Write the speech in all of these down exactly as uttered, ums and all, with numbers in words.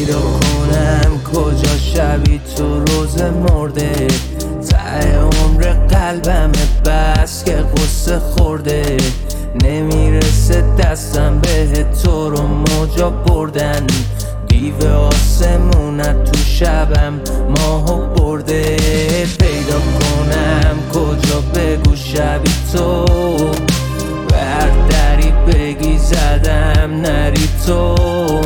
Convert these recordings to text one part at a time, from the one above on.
پیدا کنم کجا شبی تو روز مرده، ته عمر قلبم بس که قصه خورده، نمیرسه دستم به تو رو موجا بردن، دیو آسمونت تو شبم ماهو برده. پیدا کنم کجا بگو شبی تو، بر دری بگی زدم نری تو،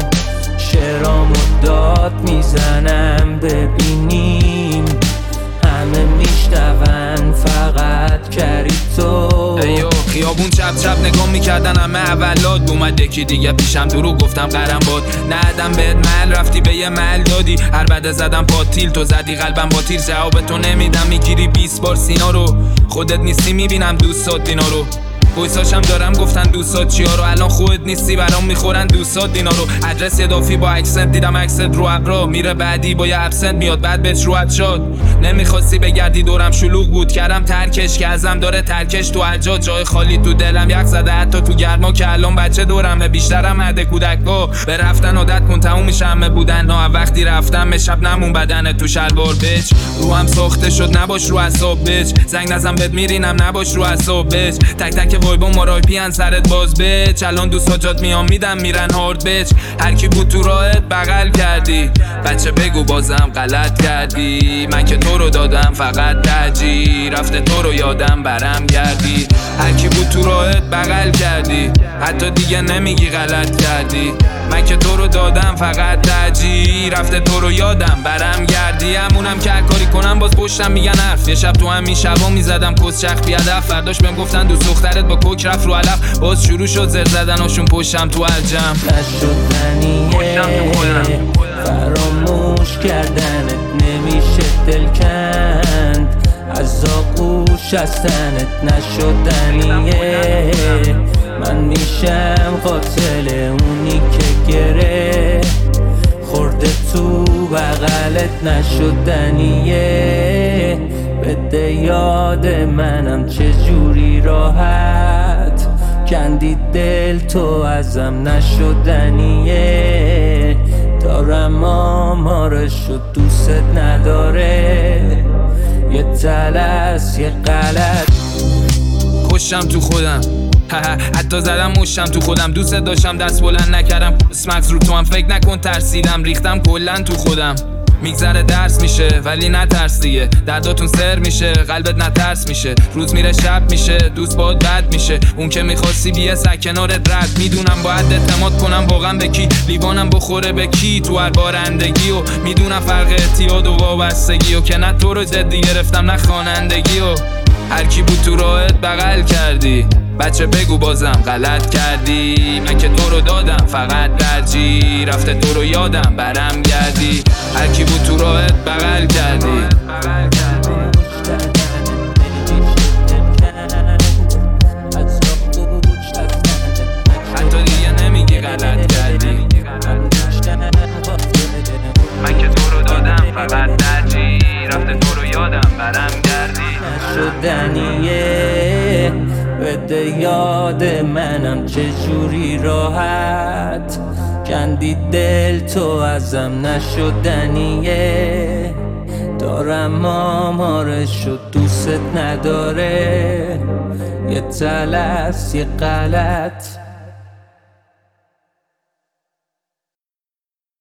شعرامو داد میزنم ببینیم همه میشنون فقط کری تو. ایو خیابون چپ چپ نگاه میکردن همه اولاد، اومد یکی دیگه پیشم درو گفتم قرم باد، ندم بهت مل رفتی به یه مل دادی، هر بده زدم پاتیل تو زدی قلبم با تیر، جواب تو نمیدم میگیری بیست بار سینا رو، خودت نیستی میبینم دوستات دینا رو، وایساشم دارم گفتن دوستات چیا رو، الان خودت نیستی برام میخورن دوستات دینا رو، ادرس اضافی با اکسنت دیدم اکست رو ابرا، میره بعدی با یه ابسنت میاد بعد بهش روحت شد، نمیخواستی بگردی دورم شلوغ بود کردم ترکش که ازم داره ترکش تو حجاج، جای خالی تو دلم یخ زده حتی تو گرما که الان بچه دورمه، بیشترم حد کودکا به رفتن عادت کن تموم میشه همه بودن ها، وقتی رفتم به شب نمون بدن تو شلوار بچ، روحم ساخته شد نباش رو اعصاب بچ، زنگ نزن بهت میرینم نباش رو اعصاب بچ، تک تک وایبا مارایپی ان سرت باز بچ، الان دوست حاجات میام میدم میرن هارد بچ، هر کی بود تو راهت بغل کردی بچه بگو بازم غلط کردی، من که تو رو دادم فقط ترجیح، رفته تو رو یادم برم کردی، هر کی بود تو راهت بغل کردی حتی دیگه نمیگی غلط کردی، من که تو رو دادم فقط ترجیح، رفته تو رو یادم برم گردی، همونم که هر کاری کنم باز پشتم میگن حرف، یه شب تو همین شبا میزدم کس چخ بیادف، فرداش بهم گفتن دوست دخترت با کوک رفت رو علف، باز شروع شد زر زدناشون پشتم تو الجم، نشدنیه فراموش کردنت نمیشه دل کند، از آغوش هستنت نشدنیه، من میشم قاتل اونی که گره خورده تو بغلت نشدنیه، بده یاد منم چجوری راحت کندی دل تو ازم نشدنیه، دارم آمارشو دوست نداره، یه تلس یه غلط کشم تو خودم حتی زدم مشتم تو خودم، دوست داشتم دست بلند نکردم، اسمکس رو تو هم فکر نکن ترسیدم، ریختم کلن تو خودم، میگذره درس میشه ولی نترس دیگه، درداتون سر میشه قلبت نترس میشه، روز میره شب میشه دوست باید بد میشه، اون که میخواستی بیه سر کنارت رد، میدونم باید اعتماد کنم واقعا به کی، لیوانم بخوره به کی تو هر بارندگی، و میدونم فرق اعتیاد و وابستگی، و که نه تو رو جدی گرفتم نه خوانندگی، و هر کی بود تو راهت بغل کردی بچه بگو بازم غلط کردی، من که تو رو دادم فقط ترجیح، رفته تو رو یادم برم گردی، هر کی بود تو راهت بغل کردی حتی دیگه نمیگی غلط کردی، من که تو رو دادم فقط ترجیح، رفته تو رو یادم برم گردی، نشدنیه بده یاد منم چجوری راحت کندی دل تو ازم نشدنیه، دارم آمارشو دوست نداره، یه تلس یه غلط